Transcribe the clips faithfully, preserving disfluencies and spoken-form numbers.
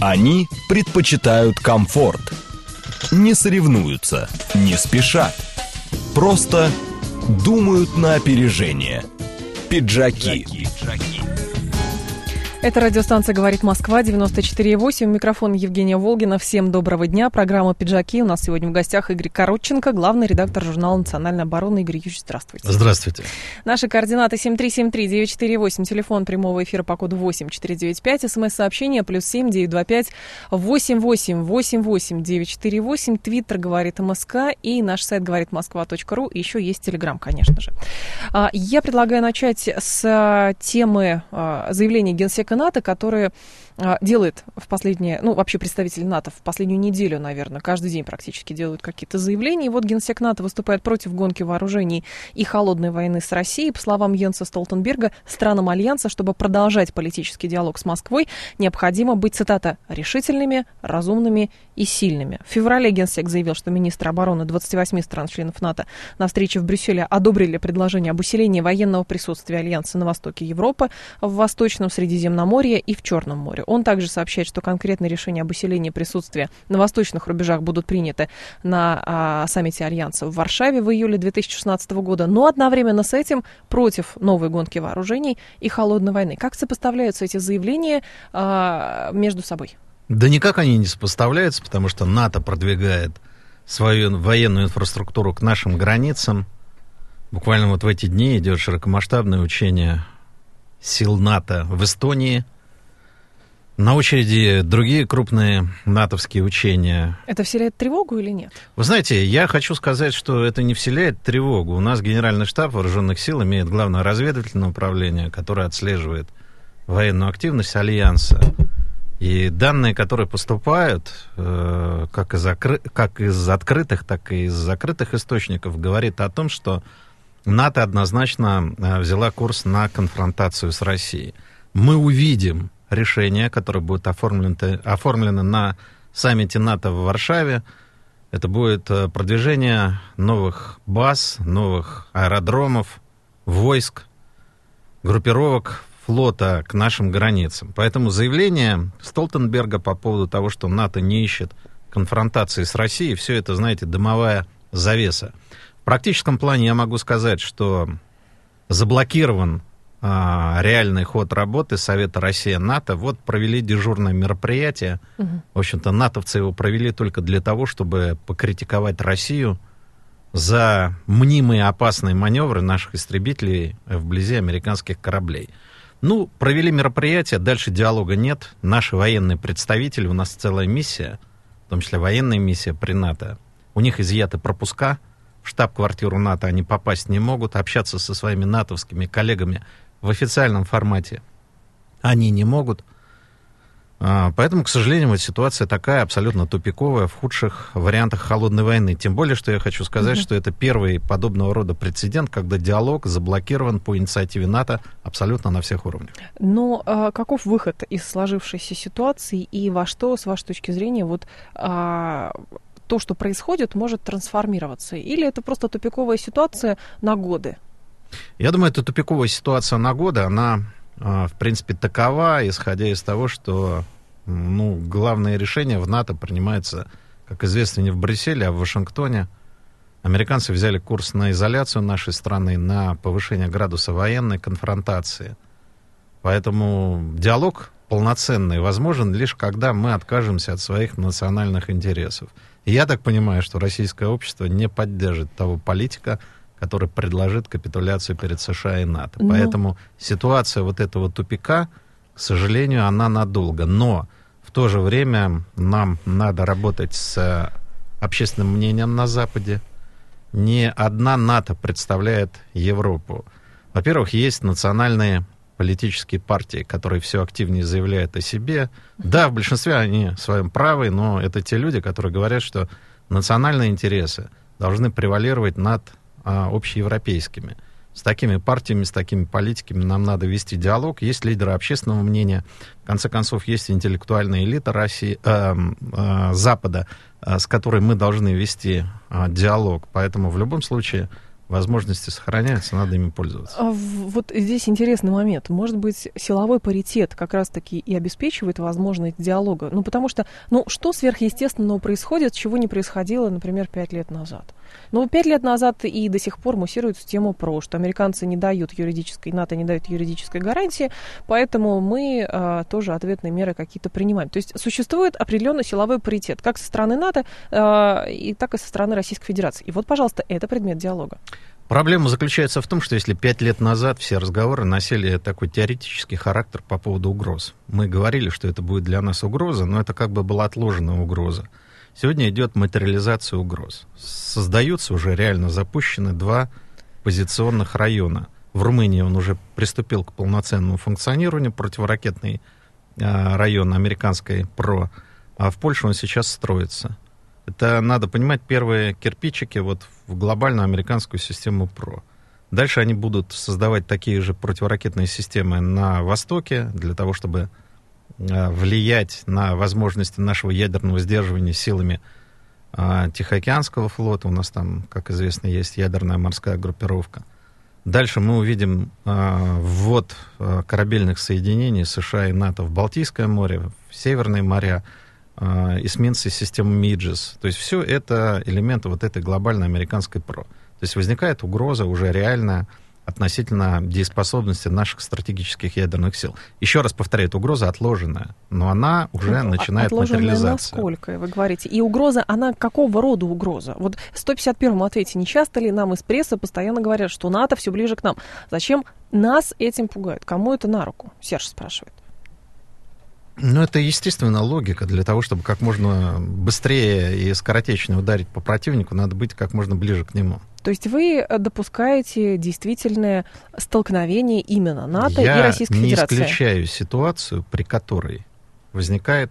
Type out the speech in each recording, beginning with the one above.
Они предпочитают комфорт. Не соревнуются, не спешат. Просто думают на опережение. Пиджаки. Это радиостанция «Говорит Москва», девяносто четыре и восемь. Микрофон Евгения Волгина. Всем доброго дня. Программа «Пиджаки». У нас сегодня в гостях Игорь Коротченко, главный редактор журнала «Национальная оборона». Игорь Юрьевич, здравствуйте. Здравствуйте. Наши координаты семь три семь три девять четыре восемь, телефон прямого эфира по коду восемь четыре девять пять, смс-сообщение плюс семь девять два пять восемь восемь восемь восемь девять четыре восемь, твиттер «Говорит МСК» и наш сайт говорит москва точка ру. И еще есть телеграм, конечно же. Я предлагаю начать с темы заявления Генсека НАТО, которые а, делает в последнее, ну, вообще представители НАТО в последнюю неделю, наверное, каждый день практически делают какие-то заявления. И вот Генсек НАТО выступает против гонки вооружений и холодной войны с Россией. По словам Йенса Столтенберга, странам Альянса, чтобы продолжать политический диалог с Москвой, необходимо быть, цитата, решительными, разумными и сильными. В феврале Генсек заявил, что министры обороны двадцати восьми стран-членов НАТО на встрече в Брюсселе одобрили предложение об усилении военного присутствия Альянса на востоке Европы, в Восточном Средиземноморье и в Черном море. Он также сообщает, что конкретные решения об усилении присутствия на восточных рубежах будут приняты на а, саммите Альянса в Варшаве в июле две тысячи шестнадцатого года, но одновременно с этим против новой гонки вооружений и холодной войны. Как сопоставляются эти заявления а, между собой? Да никак они не сопоставляются, потому что НАТО продвигает свою военную инфраструктуру к нашим границам. Буквально вот в эти дни идет широкомасштабное учение сил НАТО в Эстонии. На очереди другие крупные натовские учения. Это вселяет тревогу или нет? Вы знаете, я хочу сказать, что это не вселяет тревогу. У нас Генеральный штаб Вооруженных сил имеет главное разведывательное управление, которое отслеживает военную активность Альянса. И данные, которые поступают, э, как, из окры... как из открытых, так и из закрытых источников, говорит о том, что НАТО однозначно взяла курс на конфронтацию с Россией. Мы увидим решение, которое будет оформлено, оформлено на саммите НАТО в Варшаве. Это будет продвижение новых баз, новых аэродромов, войск, группировок флота к нашим границам. Поэтому заявление Столтенберга по поводу того, что НАТО не ищет конфронтации с Россией, все это, знаете, дымовая завеса. В практическом плане я могу сказать, что заблокирован а, реальный ход работы Совета Россия-НАТО. Вот провели дежурное мероприятие. Угу. В общем-то, натовцы его провели только для того, чтобы покритиковать Россию за мнимые опасные маневры наших истребителей вблизи американских кораблей. Ну, провели мероприятие, дальше диалога нет. Наши военные представители, у нас целая миссия, в том числе военная миссия при НАТО. У них изъяты пропуска. В штаб-квартиру НАТО они попасть не могут, общаться со своими натовскими коллегами в официальном формате они не могут. Поэтому, к сожалению, вот ситуация такая абсолютно тупиковая в худших вариантах холодной войны. Тем более, что я хочу сказать, mm-hmm. что это первый подобного рода прецедент, когда диалог заблокирован по инициативе НАТО абсолютно на всех уровнях. Но а, каков выход из сложившейся ситуации и во что, с вашей точки зрения, вот... А... то, что происходит, может трансформироваться? Или это просто тупиковая ситуация на годы? Я думаю, это тупиковая ситуация на годы. Она, в принципе, такова, исходя из того, что ну, главное решение в НАТО принимается, как известно, не в Брюсселе, а в Вашингтоне. Американцы взяли курс на изоляцию нашей страны, на повышение градуса военной конфронтации. Поэтому диалог полноценный возможен лишь когда мы откажемся от своих национальных интересов. И я так понимаю, что российское общество не поддержит того политика, который предложит капитуляцию перед США и НАТО. Но... Поэтому ситуация вот этого тупика, к сожалению, она надолго. Но в то же время нам надо работать с общественным мнением на Западе. Не одна НАТО представляет Европу. Во-первых, есть национальные политические партии, которые все активнее заявляют о себе. Да, в большинстве они в своем правы, но это те люди, которые говорят, что национальные интересы должны превалировать над а, общеевропейскими. С такими партиями, с такими политиками нам надо вести диалог. Есть лидеры общественного мнения. В конце концов, есть интеллектуальная элита России, э, э, Запада, э, с которой мы должны вести э, диалог. Поэтому в любом случае Возможности сохраняются, надо ими пользоваться. Вот здесь интересный момент. Может быть, силовой паритет как раз-таки и обеспечивает возможность диалога? Ну, потому что, ну, что сверхъестественного происходит, чего не происходило, например, пять лет назад? Ну, пять лет назад и до сих пор муссируется тема ПРО, что американцы не дают юридической, НАТО не дают юридической гарантии, поэтому мы а, тоже ответные меры какие-то принимаем. То есть существует определенный силовой паритет, как со стороны НАТО, а, и так и со стороны Российской Федерации. И вот, пожалуйста, это предмет диалога. Проблема заключается в том, что если пять лет назад все разговоры носили такой теоретический характер по поводу угроз, мы говорили, что это будет для нас угроза, но это как бы была отложенная угроза. Сегодня идет материализация угроз. Создаются уже реально запущены два позиционных района. В Румынии он уже приступил к полноценному функционированию, противоракетный э, район американской ПРО, а в Польше он сейчас строится. Это, надо понимать, первые кирпичики вот в глобальную американскую систему ПРО. Дальше они будут создавать такие же противоракетные системы на Востоке для того, чтобы влиять на возможности нашего ядерного сдерживания силами а, Тихоокеанского флота. У нас там, как известно, есть ядерная морская группировка. Дальше мы увидим а, ввод а, корабельных соединений США и НАТО в Балтийское море, в Северные моря, а, эсминцы системы Миджес. То есть все это элементы вот этой глобальной американской ПРО. То есть возникает угроза уже реальная относительно дееспособности наших стратегических ядерных сил. Еще раз повторяю, это угроза отложенная, но она уже ну, начинает материализацию. Насколько, вы говорите? И угроза, она какого рода угроза? Вот в сто пятьдесят первом ответе, не часто ли нам из прессы постоянно говорят, что НАТО все ближе к нам? Зачем нас этим пугают? Кому это на руку? Серж спрашивает. Ну, это естественная логика. Для того, чтобы как можно быстрее и скоротечнее ударить по противнику, надо быть как можно ближе к нему. То есть вы допускаете действительное столкновение именно НАТО Я и Российской Федерации? Я не исключаю ситуацию, при которой возникает...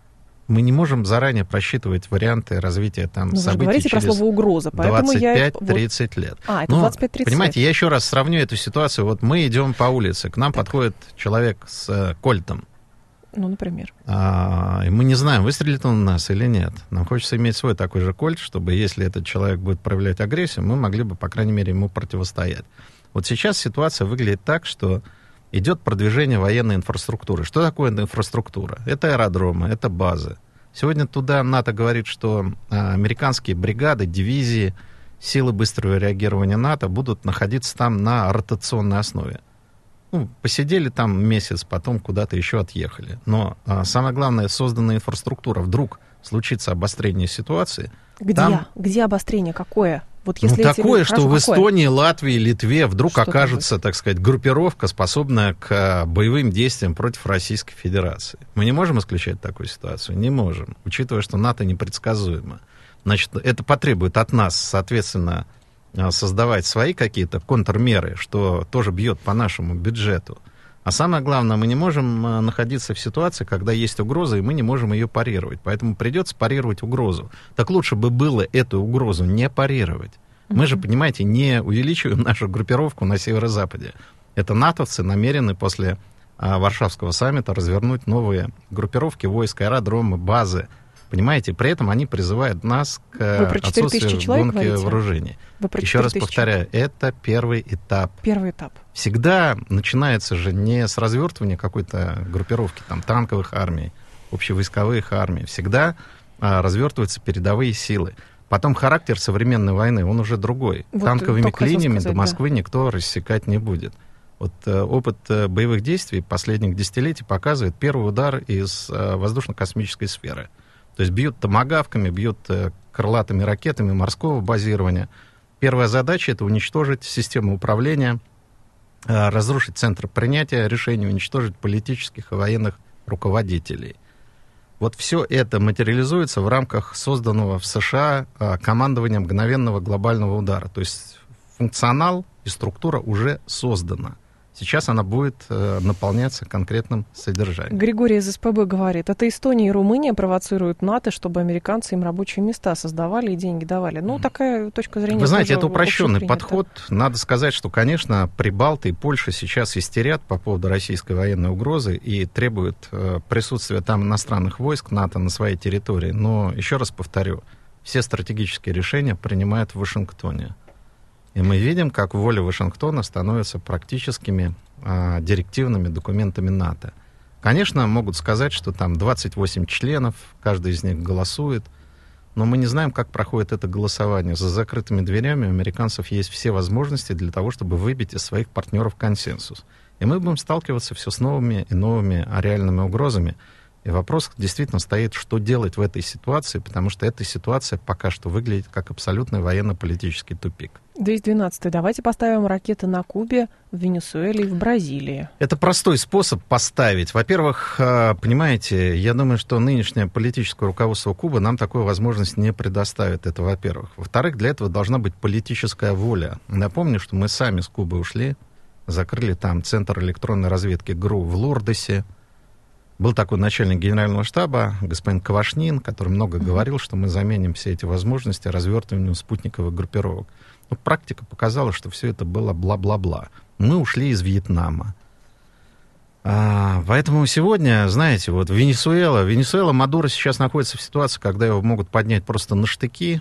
Мы не можем заранее просчитывать варианты развития там, событий. Вы говорите про слово угроза, поэтому двадцать пять я... тридцать лет. А, это Но, двадцать пять тридцать понимаете, лет. я еще раз сравню эту ситуацию. Вот мы идем по улице, к нам так. подходит человек с э, кольтом. Ну, например. А, и мы не знаем, выстрелит он в нас или нет. Нам хочется иметь свой такой же кольт, чтобы, если этот человек будет проявлять агрессию, мы могли бы, по крайней мере, ему противостоять. Вот сейчас ситуация выглядит так, что идет продвижение военной инфраструктуры. Что такое инфраструктура? Это аэродромы, это базы. Сегодня туда НАТО говорит, что а, американские бригады, дивизии, силы быстрого реагирования НАТО будут находиться там на ротационной основе. Ну, посидели там месяц, потом куда-то еще отъехали. Но а, самое главное, созданная инфраструктура. Вдруг случится обострение ситуации. Где? Там... Где обострение? Какое? Вот если ну, такое, эти... что Хорошо, в какое? Эстонии, Латвии, Литве вдруг что окажется, так сказать, группировка, способная к а, боевым действиям против Российской Федерации. Мы не можем исключать такую ситуацию? Не можем. Учитывая, что НАТО непредсказуемо. Значит, это потребует от нас, соответственно, создавать свои какие-то контрмеры, что тоже бьет по нашему бюджету. А самое главное, мы не можем находиться в ситуации, когда есть угроза, и мы не можем ее парировать. Поэтому придется парировать угрозу. Так лучше бы было эту угрозу не парировать. Мы же, понимаете, не увеличиваем нашу группировку на северо-западе. Это натовцы намерены после а, Варшавского саммита развернуть новые группировки войск, аэродромы, базы. Понимаете, при этом они призывают нас к отсутствию гонки вооружений. Еще раз повторяю, это первый этап. Первый этап. Всегда начинается же не с развертывания какой-то группировки, там, танковых армий, общевойсковых армий. Всегда а, развертываются передовые силы. Потом характер современной войны, он уже другой. Вот танковыми клиньями сказать, до Москвы да. никто рассекать не будет. Вот э, опыт э, боевых действий последних десятилетий показывает первый удар из э, воздушно-космической сферы. То есть бьют томагавками, бьют э, крылатыми ракетами морского базирования. Первая задача — это уничтожить систему управления, э, разрушить центр принятия решений, уничтожить политических и военных руководителей. Вот все это материализуется в рамках созданного в США э, командования мгновенного глобального удара. То есть функционал и структура уже создана. Сейчас она будет э, наполняться конкретным содержанием. Григорий из СПБ говорит, это Эстония и Румыния провоцируют НАТО, чтобы американцы им рабочие места создавали и деньги давали. Ну, такая точка зрения. Вы знаете, это упрощенный подход. Надо сказать, что, конечно, Прибалты и Польша сейчас истерят по поводу российской военной угрозы и требуют э, присутствия там иностранных войск НАТО на своей территории. Но, еще раз повторю, все стратегические решения принимают в Вашингтоне. И мы видим, как воля Вашингтона становится практическими а, директивными документами НАТО. Конечно, могут сказать, что там двадцать восемь членов, каждый из них голосует, но мы не знаем, как проходит это голосование. За закрытыми дверями у американцев есть все возможности для того, чтобы выбить из своих партнеров консенсус. И мы будем сталкиваться все с новыми и новыми реальными угрозами. И вопрос действительно стоит, что делать в этой ситуации, потому что эта ситуация пока что выглядит как абсолютный военно-политический тупик. двести двенадцатый. Давайте поставим ракеты на Кубе, в Венесуэле и в Бразилии. Это простой способ поставить. Во-первых, понимаете, я думаю, что нынешнее политическое руководство Кубы нам такую возможность не предоставит. Это во-первых. Во-вторых, для этого должна быть политическая воля. Напомню, что мы сами с Кубы ушли, закрыли там Центр электронной разведки ГРУ в Лурдосе. Был такой начальник генерального штаба, господин Квашнин, который много говорил, что мы заменим все эти возможности развертыванием спутниковых группировок. Но практика показала, что все это было бла-бла-бла. Мы ушли из Вьетнама. А, поэтому сегодня, знаете, вот Венесуэла, Венесуэла, Мадуро сейчас находится в ситуации, когда его могут поднять просто на штыки,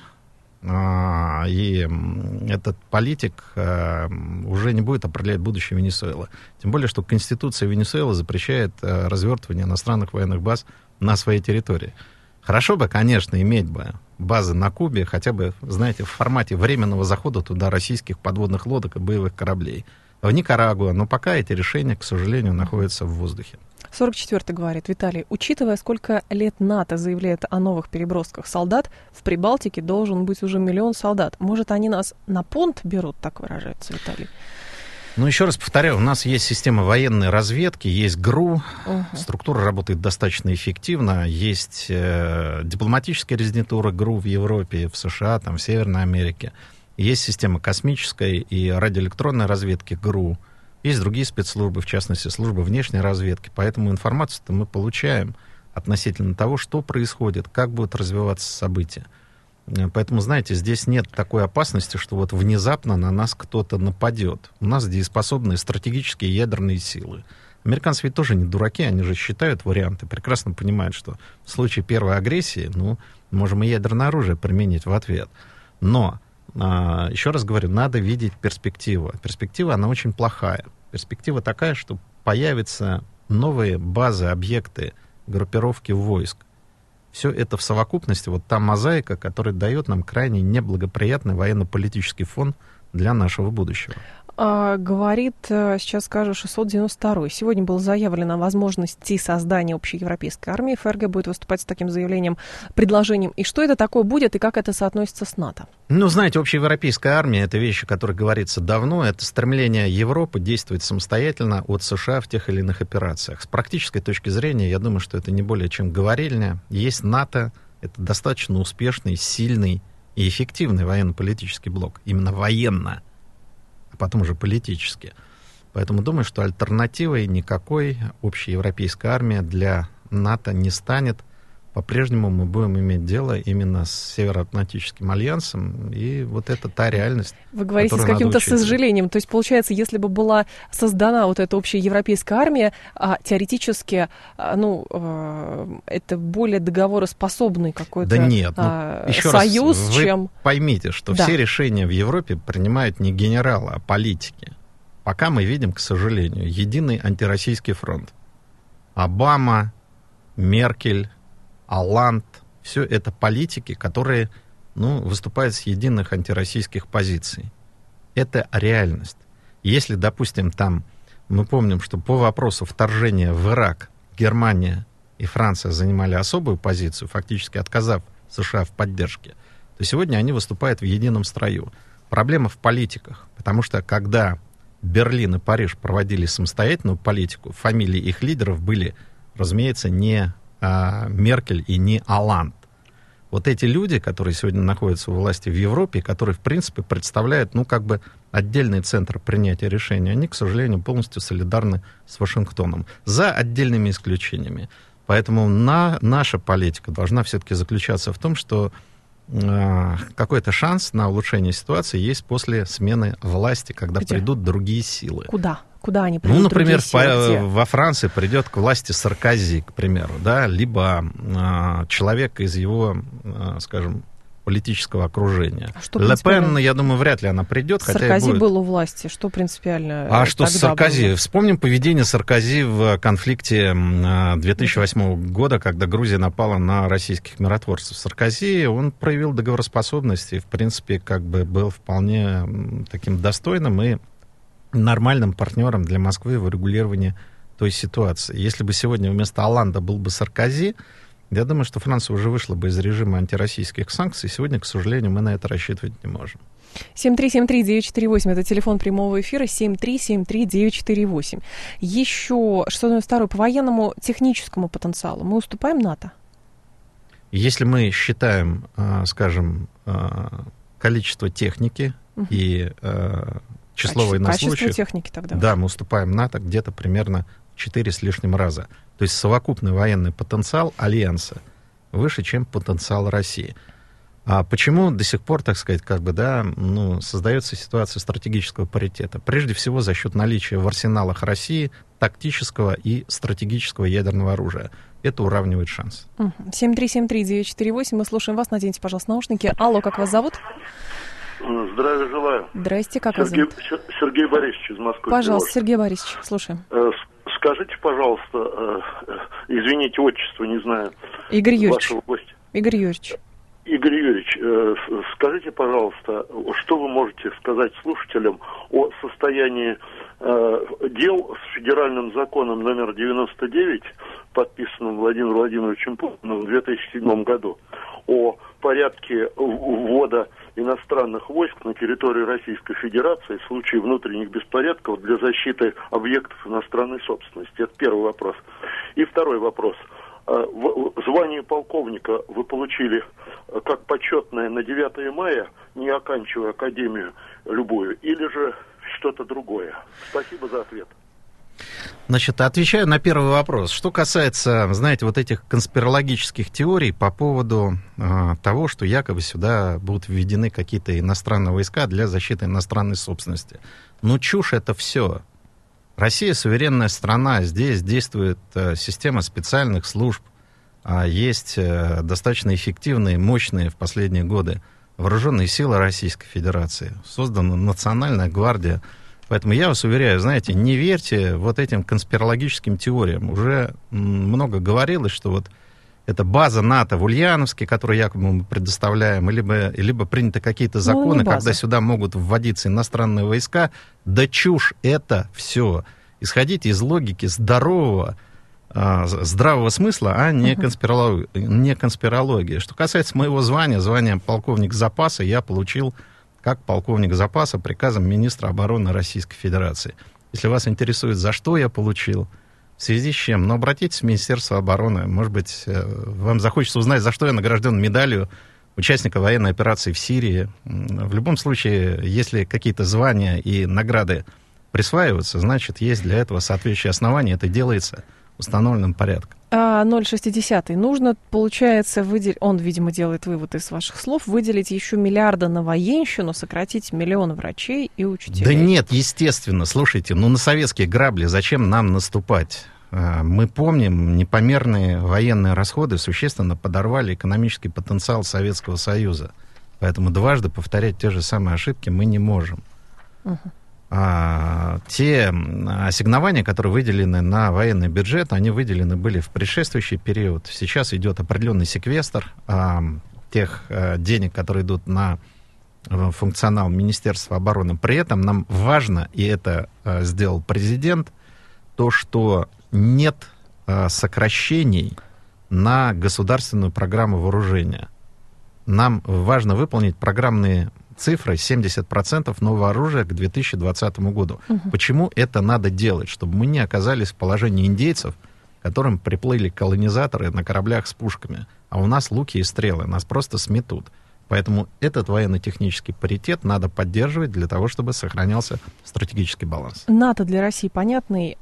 а, и этот политик а, уже не будет определять будущее Венесуэлы. Тем более, что Конституция Венесуэлы запрещает а, развертывание иностранных военных баз на своей территории. Хорошо бы, конечно, иметь бы базы на Кубе, хотя бы, знаете, в формате временного захода туда российских подводных лодок и боевых кораблей. В Никарагуа, но пока эти решения, к сожалению, находятся в воздухе. сорок четвёртый говорит: Виталий, учитывая, сколько лет НАТО заявляет о новых перебросках солдат, в Прибалтике должен быть уже миллион солдат. Может, они нас на понт берут, так выражается Виталий? Ну, еще раз повторяю, у нас есть система военной разведки, есть ГРУ, угу. Структура работает достаточно эффективно, есть э, дипломатическая резидентура ГРУ в Европе, в США, там, в Северной Америке, есть система космической и радиоэлектронной разведки ГРУ, есть другие спецслужбы, в частности, служба внешней разведки, поэтому информацию-то мы получаем относительно того, что происходит, как будут развиваться события. Поэтому, знаете, здесь нет такой опасности, что вот внезапно на нас кто-то нападет. У нас дееспособные стратегические ядерные силы. Американцы ведь тоже не дураки, они же считают варианты, прекрасно понимают, что в случае первой агрессии, ну, можем и ядерное оружие применить в ответ. Но, а, еще раз говорю, надо видеть перспективу. Перспектива, она очень плохая. Перспектива такая, что появятся новые базы, объекты, группировки войск. Все это в совокупности, вот та мозаика, которая дает нам крайне неблагоприятный военно-политический фон для нашего будущего. А, говорит, сейчас скажу, шестьсот девяносто второй. Сегодня была заявлена возможность создания общеевропейской армии. ФРГ будет выступать с таким заявлением, предложением. И что это такое будет, и как это соотносится с НАТО? Ну, знаете, общеевропейская армия — это вещь, о которой говорится давно. Это стремление Европы действовать самостоятельно от США в тех или иных операциях. С практической точки зрения, я думаю, что это не более чем говорильня. Есть НАТО, это достаточно успешный, сильный и эффективный военно-политический блок. Именно военно, а потом уже политически. Поэтому думаю, что альтернативой никакой общеевропейская армия для НАТО не станет. По-прежнему мы будем иметь дело именно с Североатлантическим альянсом, и вот это та реальность. Вы говорите с каким-то сожалением. То есть, получается, если бы была создана вот эта общая европейская армия, а, теоретически, а, ну, а, это более договороспособный какой-то да нет, ну, а, еще союз, раз, чем... Вы поймите, что да. Все решения в Европе принимают не генералы, а политики. Пока мы видим, к сожалению, единый антироссийский фронт. Обама, Меркель, Олланд, все это политики, которые, ну, выступают с единых антироссийских позиций. Это реальность. Если, допустим, там, мы помним, что по вопросу вторжения в Ирак Германия и Франция занимали особую позицию, фактически отказав США в поддержке, то сегодня они выступают в едином строю. Проблема в политиках, потому что когда Берлин и Париж проводили самостоятельную политику, фамилии их лидеров были, разумеется, не Меркель и не Олланд. Вот эти люди, которые сегодня находятся у власти в Европе, которые, в принципе, представляют, ну, как бы отдельный центр принятия решений, они, к сожалению, полностью солидарны с Вашингтоном, за отдельными исключениями. Поэтому на, наша политика должна все-таки заключаться в том, что э, какой-то шанс на улучшение ситуации есть после смены власти, когда Где? придут другие силы. Куда? Куда они придут? Ну, например, по, во Франции придет к власти Саркози, к примеру, да, либо э, человек из его, э, скажем, политического окружения. А что Ле Пен, я думаю, вряд ли она придет. Саркози хотя будет... был у власти. Что принципиально? А что с Саркози? Было? Вспомним поведение Саркози в конфликте две тысячи восьмого года, когда Грузия напала на российских миротворцев. Саркози, он проявил договороспособность и, в принципе, как бы был вполне таким достойным и нормальным партнером для Москвы в урегулировании той ситуации. Если бы сегодня вместо Олланда был бы Саркози, я думаю, что Франция уже вышла бы из режима антироссийских санкций. Сегодня, к сожалению, мы на это рассчитывать не можем. семь три семь три девять четыре восемь это телефон прямого эфира, семь три семь три девять четыре восемь. Еще что девяносто второй, по военному техническому потенциалу мы уступаем НАТО? Если мы считаем, скажем, количество техники угу. и число Качество, военнослужащих... Качество техники тогда. Да, мы уступаем НАТО где-то примерно четыре с лишним раза. То есть совокупный военный потенциал Альянса выше, чем потенциал России. А почему до сих пор, так сказать, как бы, да, ну, создается ситуация стратегического паритета? Прежде всего за счет наличия в арсеналах России тактического и стратегического ядерного оружия. Это уравнивает шанс. семь три семь три девять четыре восемь. Мы слушаем вас. Наденьте, пожалуйста, наушники. Алло, как вас зовут? Здравия желаю. Здрасте, как Сергей, вас зовут? Сергей Борисович из Москвы. Пожалуйста, Сергей Борисович, слушаем. Скажите, пожалуйста, извините, отчество не знаю. Игорь Юрьевич. Игорь Юрьевич. Игорь Юрьевич, скажите, пожалуйста, что вы можете сказать слушателям о состоянии дел с федеральным законом номер девяносто девять, подписанным Владимиром Владимировичем Путиным в две тысячи седьмом году, о порядке ввода иностранных войск на территорию Российской Федерации в случае внутренних беспорядков для защиты объектов иностранной собственности? Это первый вопрос. И второй вопрос. Звание полковника вы получили как почетное на девятое мая, не оканчивая академию любую, или же что-то другое? Спасибо за ответ. Значит, отвечаю на первый вопрос. Что касается, знаете, вот этих конспирологических теорий по поводу э, того, что якобы сюда будут введены какие-то иностранные войска для защиты иностранной собственности. Ну, чушь это все. Россия суверенная страна, здесь действует э, система специальных служб, э, есть э, достаточно эффективные, мощные в последние годы вооруженные силы Российской Федерации, создана Национальная гвардия. Поэтому я вас уверяю, знаете, не верьте вот этим конспирологическим теориям. Уже много говорилось, что вот эта база НАТО в Ульяновске, которую якобы мы предоставляем, либо, либо приняты какие-то законы, ну, когда сюда могут вводиться иностранные войска. Да чушь это все. Исходите из логики здорового, здравого смысла, а не, uh-huh. конспирологии, не конспирологии. Что касается моего звания, звания полковник запаса я получил как полковник запаса приказом министра обороны Российской Федерации. Если вас интересует, за что я получил, в связи с чем, ну, обратитесь в Министерство обороны. Может быть, вам захочется узнать, за что я награжден медалью участника военной операции в Сирии. В любом случае, если какие-то звания и награды присваиваются, значит, есть для этого соответствующие основания. Это делается установленным порядком. А ноль шестьдесят нужно, получается, выделить, он, видимо, делает вывод из ваших слов, выделить еще миллиарда на военщину, сократить миллион врачей и учителей. Да нет, естественно. Слушайте, ну на советские грабли зачем нам наступать? Мы помним, непомерные военные расходы существенно подорвали экономический потенциал Советского Союза. Поэтому дважды повторять те же самые ошибки мы не можем. Угу. А, те ассигнования, которые выделены на военный бюджет, они выделены были в предшествующий период. Сейчас идет определенный секвестр а, тех а, денег, которые идут на а, функционал Министерства обороны. При этом нам важно, и это а, сделал президент, то, что нет а, сокращений на государственную программу вооружения. Нам важно выполнить программные цифры семьдесят процентов нового оружия к две тысячи двадцатому году. Угу. Почему это надо делать? Чтобы мы не оказались в положении индейцев, к которым приплыли колонизаторы на кораблях с пушками. А у нас луки и стрелы, нас просто сметут. Поэтому этот военно-технический паритет надо поддерживать для того, чтобы сохранялся стратегический баланс. НАТО для России понятный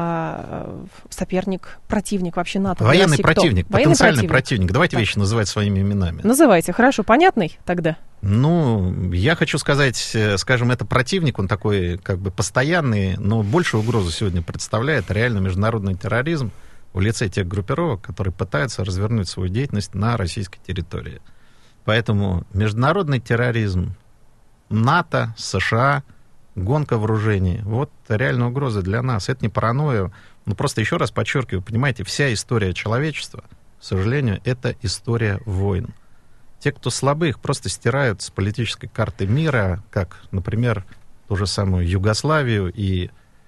э, соперник, противник вообще НАТО. Военный для России противник, кто? потенциальный Военный противник. противник. Давайте так. вещи называть своими именами. Называйте. Хорошо, понятный тогда? Ну, я хочу сказать, скажем, это противник, он такой как бы постоянный, но большую угрозу сегодня представляет реально международный терроризм в лице тех группировок, которые пытаются развернуть свою деятельность на российской территории. Поэтому международный терроризм, НАТО, США, гонка вооружений, вот реальная угроза для нас. Это не паранойя. Ну, просто еще раз подчеркиваю, понимаете, вся история человечества, к сожалению, это история войн. Те, кто слабы, их просто стирают с политической карты мира, как, например, ту же самую Югославию и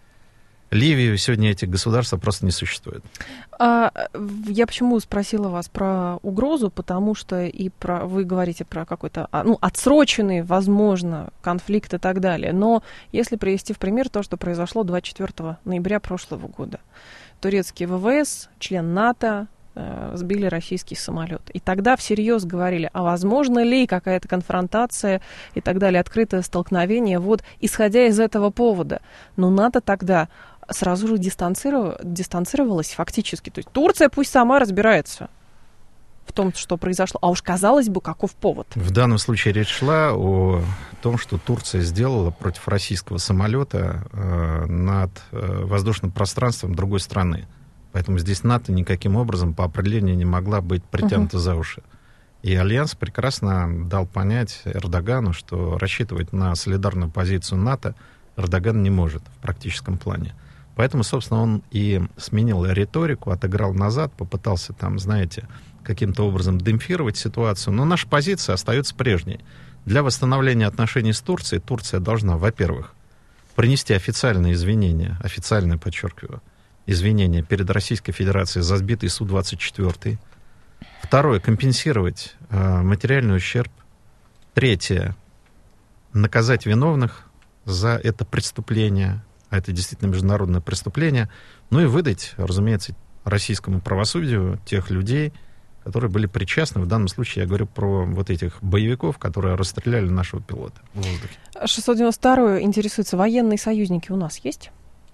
Ливию. Сегодня этих государств просто не существует. А, я почему спросила вас про угрозу, потому что и про, вы говорите про какой-то, ну, отсроченный, возможно, конфликт и так далее. Но если привести в пример то, что произошло двадцать четвёртого ноября прошлого года. Турецкий ВВС, член НАТО, э, сбили российский самолет. И тогда всерьез говорили, а возможно ли какая-то конфронтация и так далее, открытое столкновение, вот, исходя из этого повода. Но НАТО тогда сразу же дистанциров... дистанцировалась фактически. То есть Турция пусть сама разбирается в том, что произошло. А уж, казалось бы, каков повод? В данном случае речь шла о том, что Турция сделала против российского самолета э, над э, воздушным пространством другой страны. Поэтому здесь НАТО никаким образом по определению не могла быть притянута uh-huh. за уши. И Альянс прекрасно дал понять Эрдогану, что рассчитывать на солидарную позицию НАТО Эрдоган не может в практическом плане. Поэтому, собственно, он и сменил риторику, отыграл назад, попытался там, знаете, каким-то образом демпфировать ситуацию. Но наша позиция остается прежней. Для восстановления отношений с Турцией Турция должна, во-первых, принести официальные извинения, официальное, подчеркиваю, извинения перед Российской Федерацией за сбитый Су двадцать четыре. Второе, компенсировать э, материальный ущерб. Третье, наказать виновных за это преступление, а это действительно международное преступление, ну и выдать, разумеется, российскому правосудию тех людей, которые были причастны. В данном случае я говорю про вот этих боевиков, которые расстреляли нашего пилота в воздухе. шестьсот девяносто второй интересуется, военные союзники у нас есть?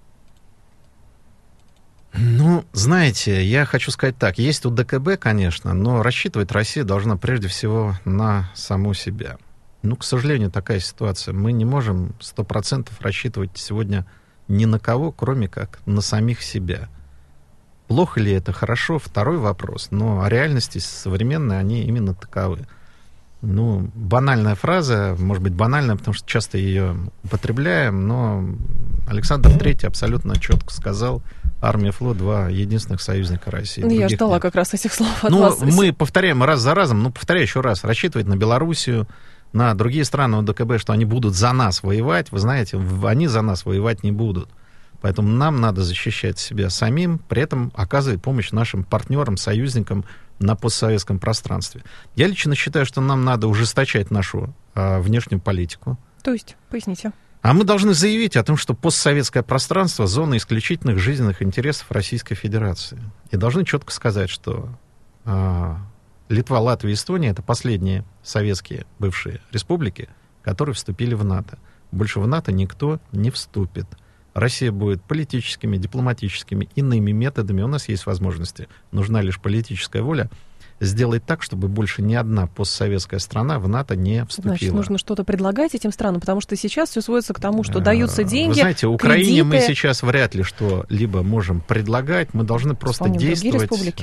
Ну, знаете, я хочу сказать так. Есть у ДКБ, конечно, но рассчитывать Россия должна прежде всего на саму себя. Ну, к сожалению, такая ситуация. Мы не можем сто процентов рассчитывать сегодня ни на кого, кроме как на самих себя. Плохо ли это, хорошо, второй вопрос. Но реальности современные, они именно таковы. Ну, банальная фраза, может быть, банальная, потому что часто ее употребляем, но Александр Третий абсолютно четко сказал: армия, флот — два единственных союзника России. Я ждала нет. как раз этих слов от ну, вас. Мы повторяем раз за разом, ну, повторяю еще раз, рассчитывать на Белоруссию, на другие страны ОДКБ, что они будут за нас воевать, вы знаете, они за нас воевать не будут. Поэтому нам надо защищать себя самим, при этом оказывать помощь нашим партнерам, союзникам на постсоветском пространстве. Я лично считаю, что нам надо ужесточать нашу а, внешнюю политику. То есть, поясните. А мы должны заявить о том, что постсоветское пространство — зона исключительных жизненных интересов Российской Федерации. И должны четко сказать, что а, Литва, Латвия и Эстония — это последние советские бывшие республики, которые вступили в НАТО. Больше в НАТО никто не вступит. Россия будет политическими, дипломатическими, иными методами. У нас есть возможности, нужна лишь политическая воля, сделать так, чтобы больше ни одна постсоветская страна в НАТО не вступила. Значит, нужно что-то предлагать этим странам, потому что сейчас все сводится к тому, что даются деньги, Вы знаете, Украине кредиты. Мы сейчас вряд ли что-либо можем предлагать. Мы должны просто Вспомним действовать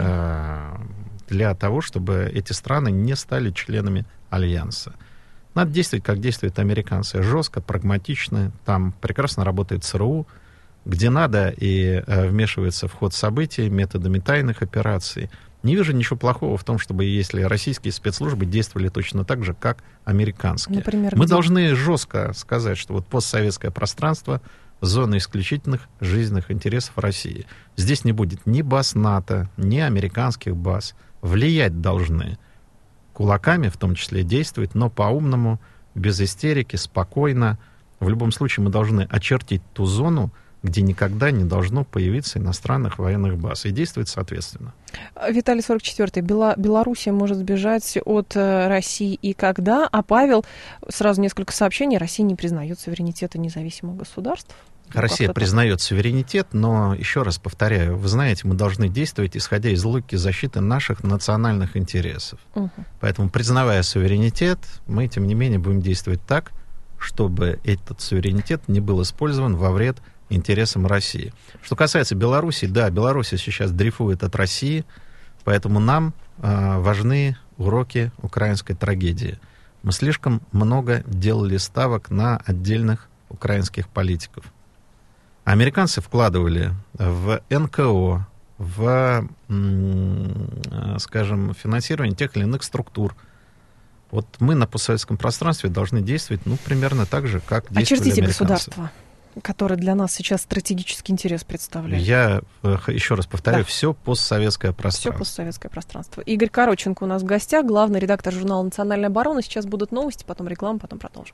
для того, чтобы эти страны не стали членами Альянса. Надо действовать, как действуют американцы. Жестко, прагматично. Там прекрасно работает ЦРУ, где надо, и э, вмешивается в ход событий методами тайных операций. Не вижу ничего плохого в том, чтобы, если российские спецслужбы действовали точно так же, как американские. Например, Мы где? должны жестко сказать, что вот постсоветское пространство — зона исключительных жизненных интересов России. Здесь не будет ни баз НАТО, ни американских баз. Влиять должны. Кулаками в том числе действовать, но по-умному, без истерики, спокойно. В любом случае мы должны очертить ту зону, где никогда не должно появиться иностранных военных баз, и действовать соответственно. Виталий, сорок четвёртый. Бела- Белоруссия может сбежать от э, России и когда? А Павел, сразу несколько сообщений: Россия не признает суверенитета независимых государств. Россия признает суверенитет, но, еще раз повторяю, вы знаете, мы должны действовать, исходя из логики защиты наших национальных интересов. Угу. Поэтому, признавая суверенитет, мы, тем не менее, будем действовать так, чтобы этот суверенитет не был использован во вред интересам России. Что касается Беларуси, да, Беларусь сейчас дрейфует от России, поэтому нам э, важны уроки украинской трагедии. Мы слишком много делали ставок на отдельных украинских политиков. Американцы вкладывали в эн ка о, в, скажем, финансирование тех или иных структур. Вот мы на постсоветском пространстве должны действовать, ну, примерно так же, как действовали Очертите американцы. Государство, которое для нас сейчас стратегический интерес представляет. Я еще раз повторяю, Да. все постсоветское пространство. Все постсоветское пространство. Игорь Коротченко у нас в гостях, главный редактор журнала «Национальная оборона». Сейчас будут новости, потом реклама, потом продолжим.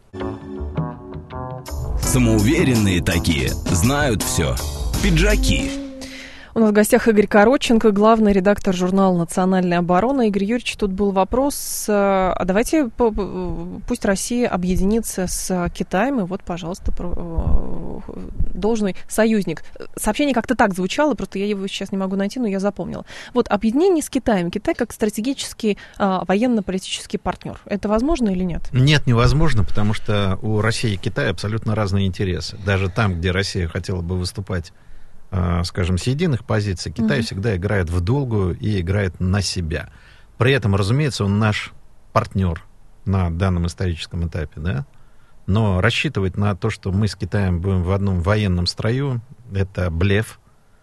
Самоуверенные такие, знают все. Пиджаки. У нас в гостях Игорь Коротченко, главный редактор журнала «Национальная оборона». Игорь Юрьевич, тут был вопрос, а давайте пусть Россия объединится с Китаем, и вот, пожалуйста, должный союзник. Сообщение как-то так звучало, просто я его сейчас не могу найти, но я запомнила. Вот объединение с Китаем. Китай как стратегический военно-политический партнер. Это возможно или нет? Нет, невозможно, потому что у России и Китая абсолютно разные интересы. Даже там, где Россия хотела бы выступать, скажем, с единых позиций, Китай mm-hmm. всегда играет в долгую и играет на себя. При этом, разумеется, он наш партнер на данном историческом этапе, да? Но рассчитывать на то, что мы с Китаем будем в одном военном строю, это блеф.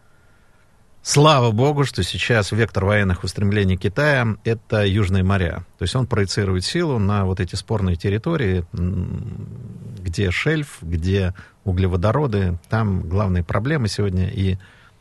Слава богу, что сейчас вектор военных устремлений Китая — это Южные моря. То есть он проецирует силу на вот эти спорные территории, где шельф, где углеводороды. Там главные проблемы сегодня. И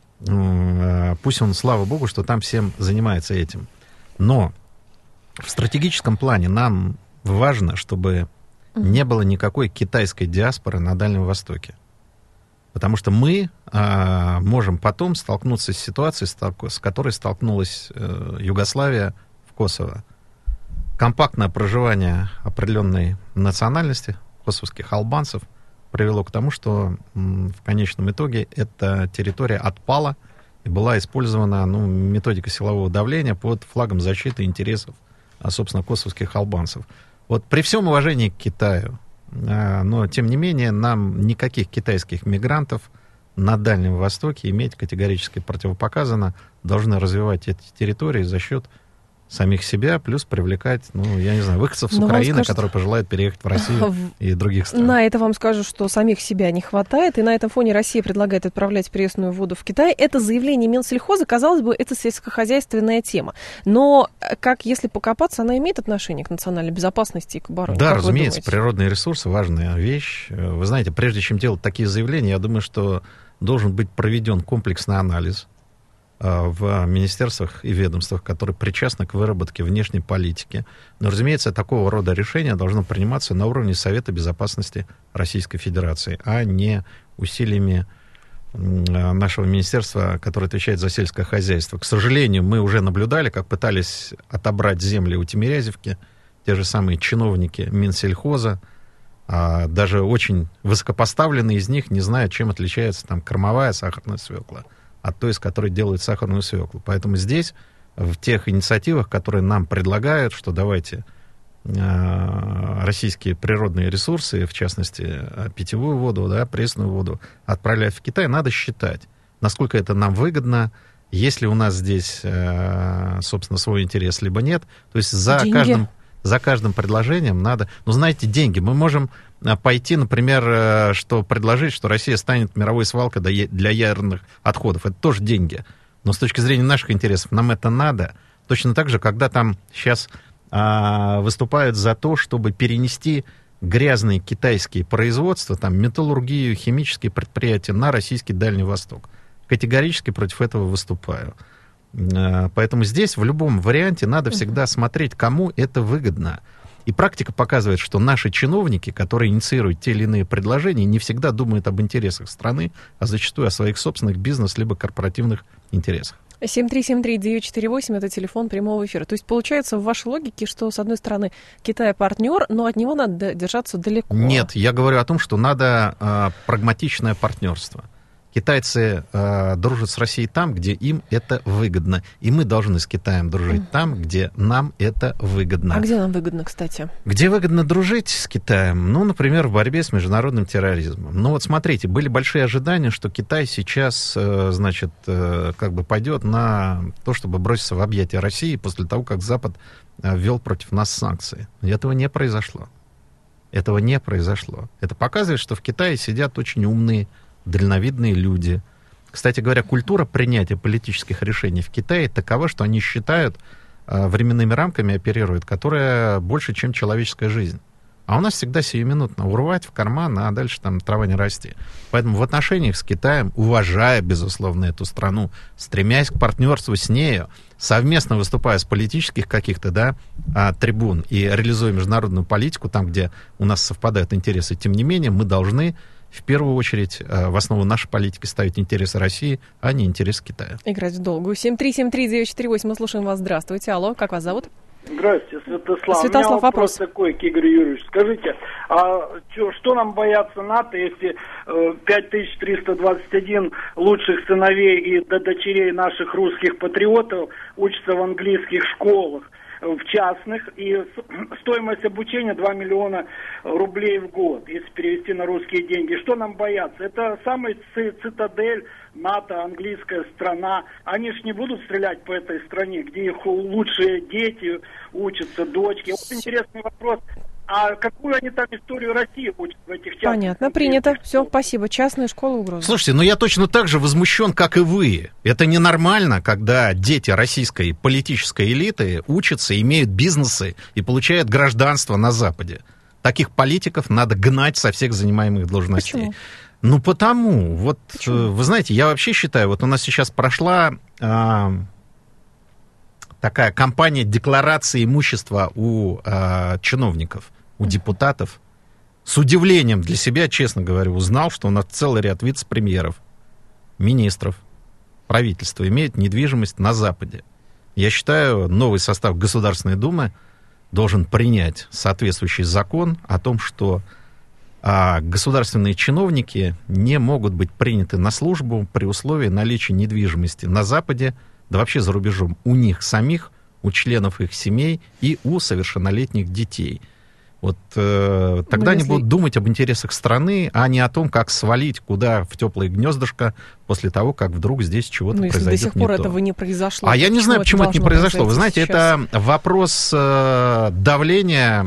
э, пусть он, слава богу, что там всем занимается этим. Но в стратегическом плане нам важно, чтобы не было никакой китайской диаспоры на Дальнем Востоке. Потому что мы а, можем потом столкнуться с ситуацией, с которой столкнулась э, Югославия в Косово. Компактное проживание определенной национальности, косовских албанцев, привело к тому, что м, в конечном итоге эта территория отпала и была использована ну, методика силового давления под флагом защиты интересов, а, собственно, косовских албанцев. Вот при всем уважении к Китаю, но, тем не менее, нам никаких китайских мигрантов на Дальнем Востоке иметь категорически противопоказано. Должны развивать эти территории за счет самих себя, плюс привлекать, ну, я не знаю, выходцев с Но Украины, скажут... которые пожелают переехать в Россию и других стран. На это вам скажу, что самих себя не хватает, и на этом фоне Россия предлагает отправлять пресную воду в Китай. Это заявление Минсельхоза, казалось бы, это сельскохозяйственная тема. Но, как если покопаться, она имеет отношение к национальной безопасности и к обороне? Да, как разумеется, природные ресурсы — важная вещь. Вы знаете, прежде чем делать такие заявления, я думаю, что должен быть проведен комплексный анализ в министерствах и ведомствах, которые причастны к выработке внешней политики. Но, разумеется, такого рода решения должно приниматься на уровне Совета Безопасности Российской Федерации, а не усилиями нашего министерства, которое отвечает за сельское хозяйство. К сожалению, мы уже наблюдали, как пытались отобрать земли у Тимирязевки, те же самые чиновники Минсельхоза, а даже очень высокопоставленные из них не знают, чем отличается там кормовая сахарная свекла от той, из которой делают сахарную свеклу. Поэтому здесь, в тех инициативах, которые нам предлагают, что давайте э, российские природные ресурсы, в частности, питьевую воду, да, пресную воду, отправлять в Китай, надо считать, насколько это нам выгодно, есть ли у нас здесь, э, собственно, свой интерес, либо нет. То есть за каждым, за каждым предложением надо... Ну, знаете, деньги. Мы можем пойти, например, что предложить, что Россия станет мировой свалкой для ядерных отходов. Это тоже деньги. Но с точки зрения наших интересов нам это надо. Точно так же, когда там сейчас а, выступают за то, чтобы перенести грязные китайские производства, там, металлургию, химические предприятия на российский Дальний Восток. Категорически против этого выступаю. А, поэтому здесь в любом варианте надо всегда смотреть, кому это выгодно. И практика показывает, что наши чиновники, которые инициируют те или иные предложения, не всегда думают об интересах страны, а зачастую о своих собственных бизнес- либо корпоративных интересах. семь три семь три девять четыре восемь — это телефон прямого эфира. То есть получается в вашей логике, что, с одной стороны, Китай партнер, но от него надо держаться далеко. Нет, я говорю о том, что надо а, прагматичное партнерство. Китайцы э, дружат с Россией там, где им это выгодно. И мы должны с Китаем дружить mm. там, где нам это выгодно. А где нам выгодно, кстати? Где выгодно дружить с Китаем? Ну, например, в борьбе с международным терроризмом. Ну, вот смотрите, были большие ожидания, что Китай сейчас, э, значит, э, как бы пойдет на то, чтобы броситься в объятия России после того, как Запад э, ввел против нас санкции. И этого не произошло. Этого не произошло. Это показывает, что в Китае сидят очень умные, дальновидные люди. Кстати говоря, культура принятия политических решений в Китае такова, что они считают, э, временными рамками оперируют, которая больше, чем человеческая жизнь. А у нас всегда сиюминутно урвать в карман, а дальше там трава не расти. Поэтому в отношениях с Китаем, уважая, безусловно, эту страну, стремясь к партнерству с нею, совместно выступая с политических каких-то, да, а, трибун и реализуя международную политику там, где у нас совпадают интересы, тем не менее, мы должны в первую очередь в основу нашей политики ставить интересы России, а не интересы Китая. Играть в долгую. семь три семь три девять четыре восемь. Мы слушаем вас. Здравствуйте. Алло, как вас зовут? Здравствуйте, Святослав. Святослав, У меня вопрос, вопрос такой к Игорю Юрьевичу. Скажите, а чё, что нам бояться НАТО, если э, пять тысяч триста двадцать один лучших сыновей и дочерей наших русских патриотов учатся в английских школах, в частных, и стоимость обучения два миллиона рублей в год, если перевести на русские деньги. Что нам бояться? Это самый цитадель НАТО, английская страна. Они ж не будут стрелять по этой стране, где их лучшие дети учатся, дочки. Вот интересный вопрос. А какую они там историю России учат в этих частных? Понятно, принято. Все, спасибо. Частная школа угроза. Слушайте, ну я точно так же возмущен, как и вы. Это ненормально, когда дети российской политической элиты учатся, имеют бизнесы и получают гражданство на Западе. Таких политиков надо гнать со всех занимаемых должностей. Почему? Ну, потому. Вот, Почему? Вы знаете, я вообще считаю, вот у нас сейчас прошла а, такая кампания декларации имущества у а, чиновников, у депутатов. С удивлением для себя, честно говоря, узнал, что у нас целый ряд вице-премьеров, министров, правительства имеют недвижимость на Западе. Я считаю, новый состав Государственной Думы должен принять соответствующий закон о том, что а, государственные чиновники не могут быть приняты на службу при условии наличия недвижимости на Западе, да вообще за рубежом, у них самих, у членов их семей и у совершеннолетних детей. Вот э, тогда если... они будут думать об интересах страны, а не о том, как свалить куда в теплое гнездышко после того, как вдруг здесь чего-то ну, произойдет если до сих пор не этого то. не произошло. А я не знаю, почему это не произошло. Вы знаете, сейчас? Это вопрос э, давления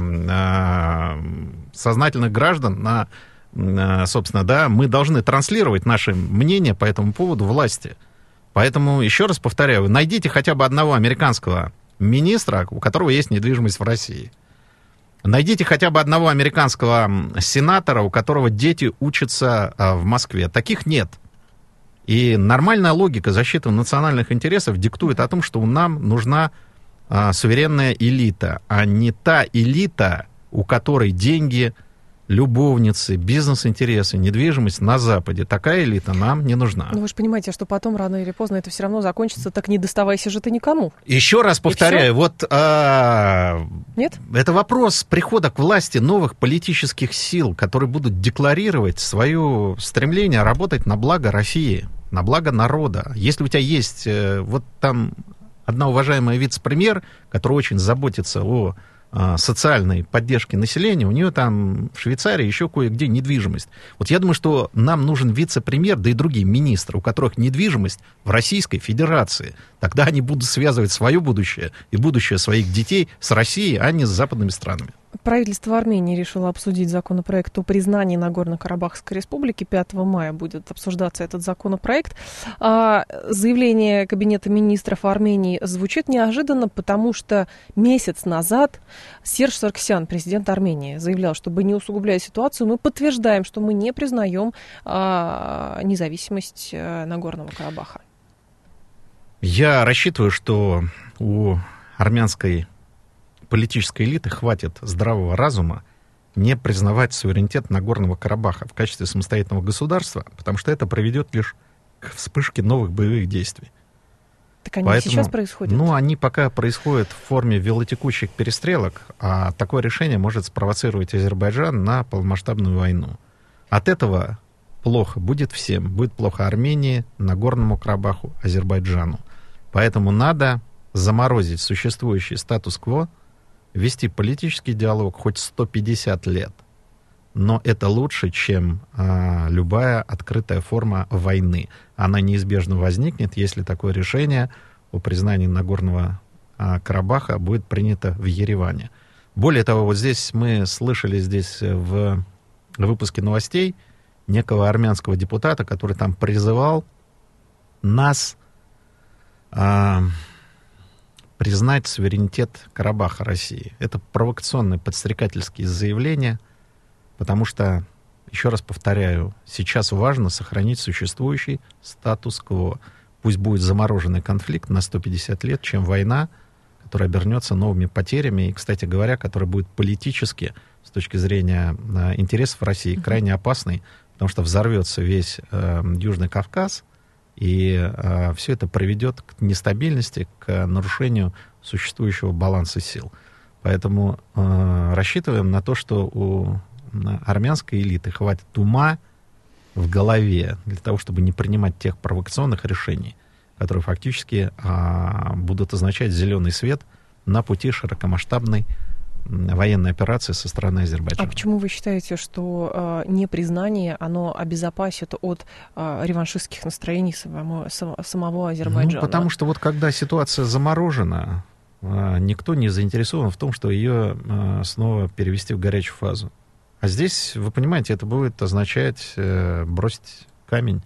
э, сознательных граждан на, э, собственно, да, мы должны транслировать наше мнение по этому поводу власти. Поэтому, еще раз повторяю, найдите хотя бы одного американского министра, у которого есть недвижимость в России. Найдите хотя бы одного американского сенатора, у которого дети учатся а, в Москве. Таких нет. И нормальная логика защиты национальных интересов диктует о том, что нам нужна а, суверенная элита, а не та элита, у которой деньги, любовницы, бизнес-интересы, недвижимость на Западе. Такая элита нам не нужна. Ну вы же понимаете, что потом, рано или поздно, это все равно закончится, так не доставайся же ты никому. Еще раз повторяю, вот а, Нет? это вопрос прихода к власти новых политических сил, которые будут декларировать свое стремление работать на благо России, на благо народа. Если у тебя есть вот там одна уважаемая вице-премьер, которая очень заботится о социальной поддержки населения, у нее там в Швейцарии еще кое-где недвижимость. Вот я думаю, что нам нужен вице-премьер, да и другие министры, у которых недвижимость в Российской Федерации. Тогда они будут связывать свое будущее и будущее своих детей с Россией, а не с западными странами. Правительство Армении решило обсудить законопроект о признании Нагорно-Карабахской республики. пятого мая будет обсуждаться этот законопроект. А заявление Кабинета министров Армении звучит неожиданно, потому что месяц назад Серж Сарксян, президент Армении, заявлял, чтобы не усугубляя ситуацию, мы подтверждаем, что мы не признаем а, независимость а, Нагорного Карабаха. Я рассчитываю, что у армянской политической элиты хватит здравого разума не признавать суверенитет Нагорного Карабаха в качестве самостоятельного государства, потому что это приведет лишь к вспышке новых боевых действий. Так они Поэтому, сейчас происходят? Ну, они пока происходят в форме велотекущих перестрелок, а такое решение может спровоцировать Азербайджан на полномасштабную войну. От этого плохо будет всем. Будет плохо Армении, Нагорному Карабаху, Азербайджану. Поэтому надо заморозить существующий статус-кво, вести политический диалог хоть сто пятьдесят лет. Но это лучше, чем а, любая открытая форма войны. Она неизбежно возникнет, если такое решение о признании Нагорного а, Карабаха будет принято в Ереване. Более того, вот здесь мы слышали здесь в выпуске новостей некого армянского депутата, который там призывал нас а, признать суверенитет Карабаха России. Это провокационные подстрекательские заявления, потому что, еще раз повторяю, сейчас важно сохранить существующий статус-кво. Пусть будет замороженный конфликт на сто пятьдесят лет, чем война, которая обернется новыми потерями, и, кстати говоря, которая будет политически, с точки зрения э, интересов России, крайне опасной, потому что взорвется весь э, Южный Кавказ, и э, все это приведет к нестабильности, к нарушению существующего баланса сил. Поэтому э, рассчитываем на то, что у армянской элиты хватит ума в голове для того, чтобы не принимать тех провокационных решений, которые фактически а, будут означать зеленый свет на пути широкомасштабной военной операции со стороны Азербайджана. А почему вы считаете, что а, непризнание, оно обезопасит от а, реваншистских настроений самого, самого Азербайджана? Ну, потому что вот когда ситуация заморожена, а, никто не заинтересован в том, что ее а, снова перевести в горячую фазу. А здесь, вы понимаете, это будет означать э, бросить камень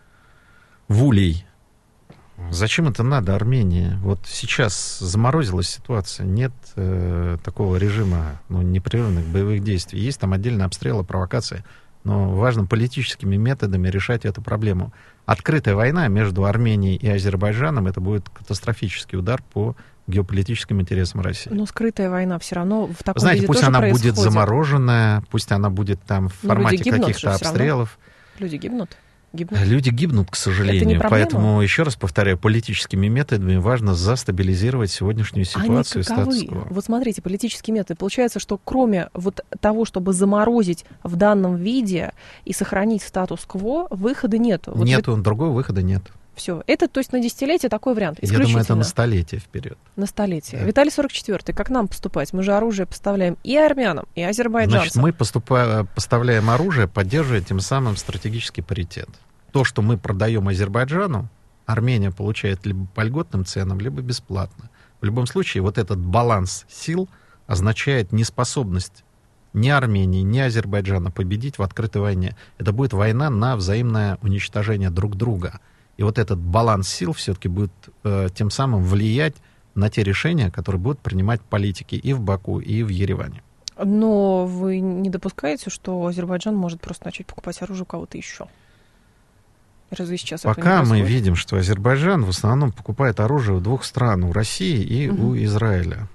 в улей. Зачем это надо Армении? Вот сейчас заморозилась ситуация, нет э, такого режима, ну, непрерывных боевых действий. Есть там отдельные обстрелы, провокации, но важно политическими методами решать эту проблему. Открытая война между Арменией и Азербайджаном — это будет катастрофический удар по геополитическим интересам России. Но скрытая война все равно в таком Знаете, виде пусть тоже она происходит. будет замороженная, пусть она будет там в Но формате люди гибнут каких-то же всё обстрелов. равно. Люди гибнут. Гибнут. Люди гибнут, к сожалению. Это не проблема? Поэтому, еще раз повторяю, политическими методами важно застабилизировать сегодняшнюю ситуацию и статус-кво. Вот смотрите, политические методы. Получается, что кроме вот того, чтобы заморозить в данном виде и сохранить статус-кво, выхода нету. Вот Нету, это... другого выхода нет. Все. Это, то есть, на десятилетие такой вариант. Я думаю, это на столетие вперед. На столетие. Да. Виталий сорок четвёртый. Как нам поступать? Мы же оружие поставляем и армянам, и азербайджанцам. Значит, мы поступа... поставляем оружие, поддерживая тем самым стратегический паритет. То, что мы продаем Азербайджану, Армения получает либо по льготным ценам, либо бесплатно. В любом случае, вот этот баланс сил означает неспособность ни Армении, ни Азербайджана победить в открытой войне. Это будет война на взаимное уничтожение друг друга. И вот этот баланс сил все-таки будет э, тем самым влиять на те решения, которые будут принимать политики и в Баку, и в Ереване. Но вы не допускаете, что Азербайджан может просто начать покупать оружие у кого-то еще? Разве сейчас Пока мы видим, что Азербайджан в основном покупает оружие у двух стран, у России и угу. у Израиля.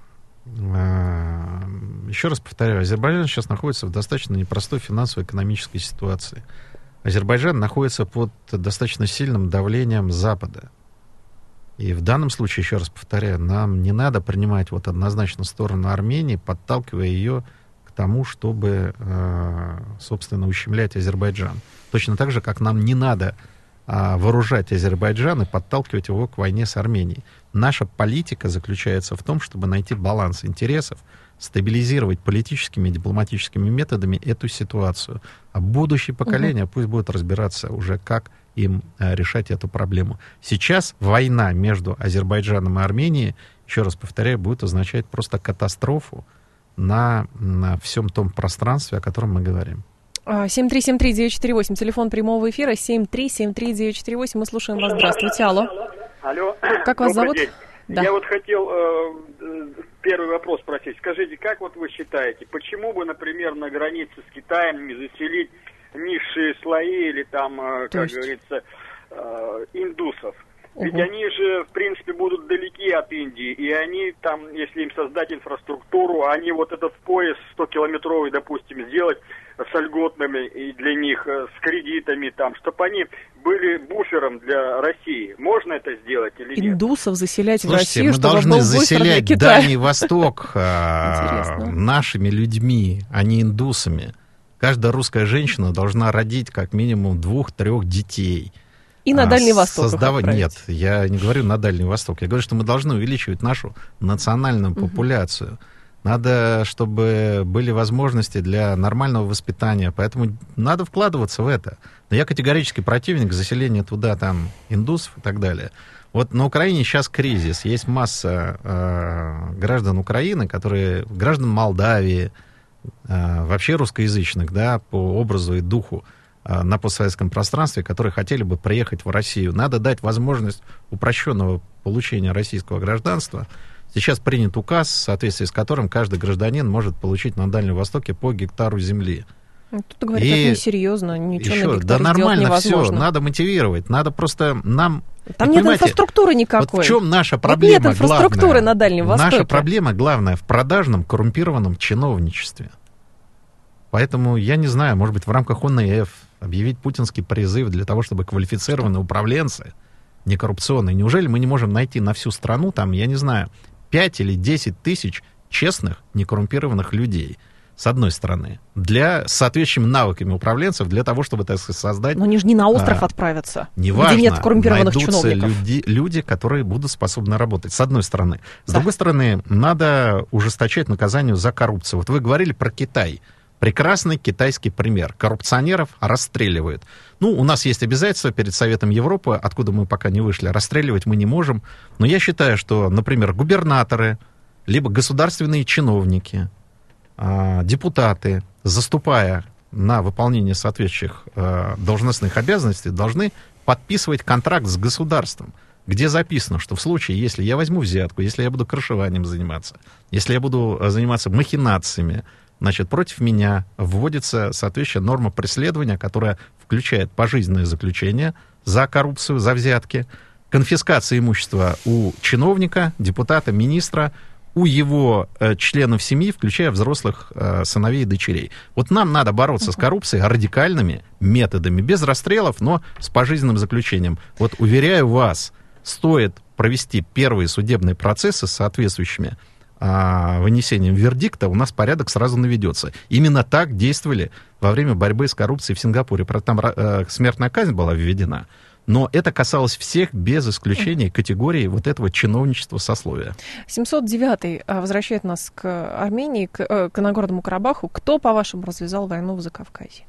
Еще раз повторяю, Азербайджан сейчас находится в достаточно непростой финансово-экономической ситуации. Азербайджан находится под достаточно сильным давлением Запада. И в данном случае, еще раз повторяю, нам не надо принимать вот однозначно сторону Армении, подталкивая ее к тому, чтобы, собственно, ущемлять Азербайджан. Точно так же, как нам не надо вооружать Азербайджан и подталкивать его к войне с Арменией. Наша политика заключается в том, чтобы найти баланс интересов, стабилизировать политическими и дипломатическими методами эту ситуацию. А будущее поколение угу. пусть будет разбираться уже, как им а, решать эту проблему. Сейчас война между Азербайджаном и Арменией, еще раз повторяю, будет означать просто катастрофу на, на всем том пространстве, о котором мы говорим. семь три семь три девять четыре восемь, телефон прямого эфира, семь три семь три девять четыре восемь. Мы слушаем вас. Здравствуйте, алло. Алло. Как вас зовут? Да. Я вот хотел э, первый вопрос спросить. Скажите, как вот вы считаете, почему бы, например, на границе с Китаем не заселить низшие слои или там, э, как есть... говорится, э, индусов? Ведь угу. они же, в принципе, будут далеки от Индии, и они там, если им создать инфраструктуру, они вот этот пояс сто-километровый, допустим, сделать с льготными и для них, с кредитами там, чтобы они были буфером для России. Можно это сделать или нет? Индусов заселять Слушайте, в Россию, мы чтобы должны был заселять Китая. Дальний Восток нашими людьми, а не индусами. Каждая русская женщина должна родить как минимум двух-трех детей. И на Дальний Восток Создавать... Нет, я не говорю на Дальний Восток. Я говорю, что мы должны увеличивать нашу национальную популяцию. Угу. Надо, чтобы были возможности для нормального воспитания. Поэтому надо вкладываться в это. Но я категорически противник заселения туда там индусов и так далее. Вот на Украине сейчас кризис. Есть масса э, граждан Украины, которые, граждан Молдавии, э, вообще русскоязычных, да, по образу и духу э, на постсоветском пространстве, которые хотели бы приехать в Россию. Надо дать возможность упрощенного получения российского гражданства. Сейчас принят указ, в соответствии с которым каждый гражданин может получить на Дальнем Востоке по гектару земли. Тут говорят, и это несерьезно, ничего еще, на гектаре да нормально невозможно. Все, надо мотивировать, надо просто нам... Там нет инфраструктуры никакой. Вот в чем наша проблема вот нет инфраструктуры главная? На Дальнем Востоке. Наша проблема главная в продажном, коррумпированном чиновничестве. Поэтому, я не знаю, может быть, в рамках ОНФ объявить путинский призыв для того, чтобы квалифицированные управленцы, некоррупционные, неужели мы не можем найти на всю страну, там, я не знаю, пять или десять тысяч честных, некоррумпированных людей, с одной стороны, для, с соответствующими навыками управленцев, для того, чтобы, так сказать, создать... Но они же не на остров а, отправятся, неважно, где нет коррумпированных найдутся чиновников. Люди, люди, которые будут способны работать, с одной стороны. С да. другой стороны, надо ужесточать наказание за коррупцию. Вот вы говорили про Китай. Прекрасный китайский пример. Коррупционеров расстреливают. Ну, у нас есть обязательства перед Советом Европы, откуда мы пока не вышли. Расстреливать мы не можем. Но я считаю, что, например, губернаторы, либо государственные чиновники, депутаты, заступая на выполнение соответствующих должностных обязанностей, должны подписывать контракт с государством, где записано, что в случае, если я возьму взятку, если я буду крышеванием заниматься, если я буду заниматься махинациями, значит, против меня вводится соответствующая норма преследования, которая включает пожизненное заключение за коррупцию, за взятки, конфискация имущества у чиновника, депутата, министра, у его э, членов семьи, включая взрослых э, сыновей и дочерей. Вот нам надо бороться с коррупцией радикальными методами, без расстрелов, но с пожизненным заключением. Вот уверяю вас, стоит провести первые судебные процессы с соответствующими э, вынесением вердикта, у нас порядок сразу наведется. Именно так действовали во время борьбы с коррупцией в Сингапуре. Правда, там э, смертная казнь была введена. Но это касалось всех без исключения категории вот этого чиновничества сословия. семьсот девятый возвращает нас к Армении, к, к Нагорному Карабаху. Кто, по-вашему, развязал войну в Закавказье?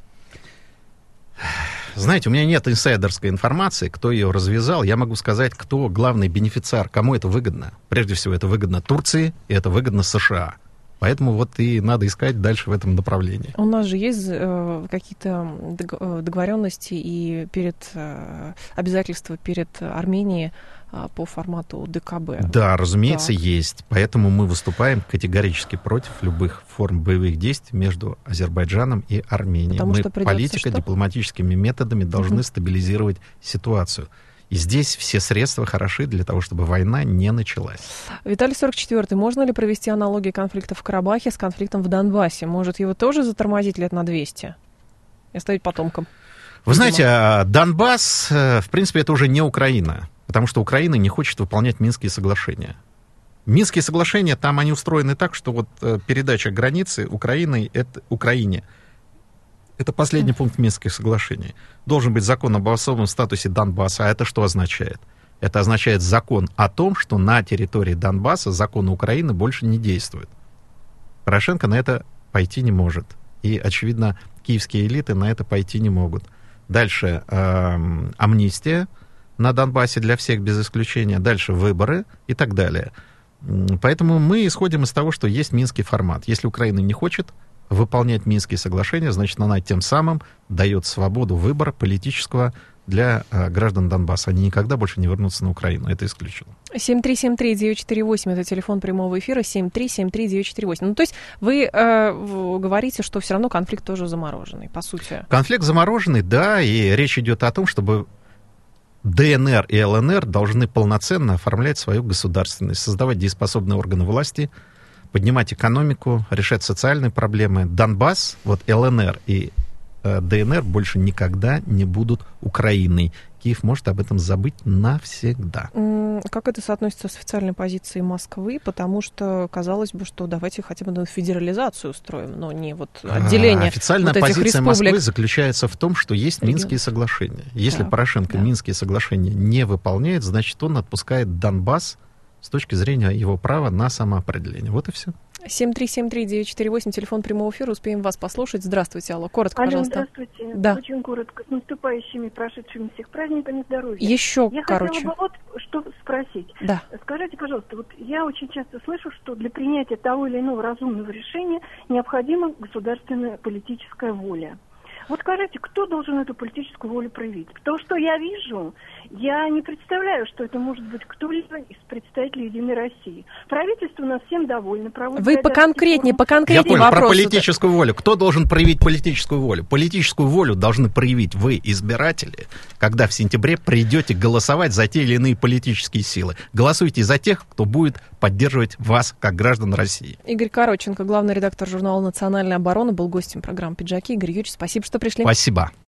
Знаете, у меня нет инсайдерской информации, кто ее развязал. Я могу сказать, кто главный бенефициар, кому это выгодно. Прежде всего, это выгодно Турции, и это выгодно США. Поэтому вот и надо искать дальше в этом направлении. У нас же есть э, какие-то договоренности и перед э, обязательства перед Арменией э, по формату ДКБ. Да, разумеется, так. есть. Поэтому мы выступаем категорически против любых форм боевых действий между Азербайджаном и Арменией. Потому мы политико-дипломатическими методами должны угу. стабилизировать ситуацию. И здесь все средства хороши для того, чтобы война не началась. Виталий, сорок четвёртый. Можно ли провести аналогии конфликта в Карабахе с конфликтом в Донбассе? Может, его тоже затормозить лет на двести и оставить потомкам? Вы знаете, Донбасс, в принципе, это уже не Украина, потому что Украина не хочет выполнять Минские соглашения. Минские соглашения, там они устроены так, что вот передача границы Украины, это Украине. Это последний пункт Минских соглашений. Должен быть закон об особом статусе Донбасса. А это что означает? Это означает закон о том, что на территории Донбасса законы Украины больше не действуют. Порошенко на это пойти не может. И, очевидно, киевские элиты на это пойти не могут. Дальше э, амнистия на Донбассе для всех без исключения. Дальше выборы и так далее. Поэтому мы исходим из того, что есть Минский формат. Если Украина не хочет выполнять Минские соглашения, значит, она тем самым дает свободу выбора политического для э, граждан Донбасса. Они никогда больше не вернутся на Украину. Это исключено. семь три семь три девять четыре восемь это телефон прямого эфира. семь три семь три девять четыре восемь. Ну, то есть вы э, говорите, что все равно конфликт тоже замороженный, по сути. Конфликт замороженный, да, и речь идет о том, чтобы ДНР и ЛНР должны полноценно оформлять свою государственность, создавать дееспособные органы власти, поднимать экономику, решать социальные проблемы. Донбасс, вот ЛНР и ДНР больше никогда не будут Украиной. Киев может об этом забыть навсегда. Как это соотносится с официальной позицией Москвы? Потому что казалось бы, что давайте хотя бы федерализацию устроим, но не вот отделение. А, официальная вот этих позиция республик. Москвы заключается в том, что есть Регион. Минские соглашения. Если Так, Порошенко да. Минские соглашения не выполняет, значит, он отпускает Донбасс с точки зрения его права на самоопределение. Вот и все. семь три семь три девять четыре восемь, телефон прямого эфира, успеем вас послушать. Здравствуйте, алло, коротко, Алло, пожалуйста. здравствуйте. Да. Очень коротко. С наступающими, прошедшими всех праздниками здоровья. Еще я короче. хотела бы вот что спросить. Да. Скажите, пожалуйста, вот я очень часто слышу, что для принятия того или иного разумного решения необходима государственная политическая воля. Вот скажите, кто должен эту политическую волю проявить? Потому что я вижу, я не представляю, что это может быть кто-либо из представителей Единой России. Правительство у нас всем довольно. Вы поконкретнее, поконкретнее Я понял, вопрос. про политическую волю. Кто должен проявить политическую волю? Политическую волю должны проявить вы, избиратели, когда в сентябре придете голосовать за те или иные политические силы. Голосуйте за тех, кто будет поддерживать вас, как граждан России. Игорь Короченко, главный редактор журнала «Национальная оборона», был гостем программы «Пиджаки». Игорь Юрьевич, спасибо, что пришли. Спасибо.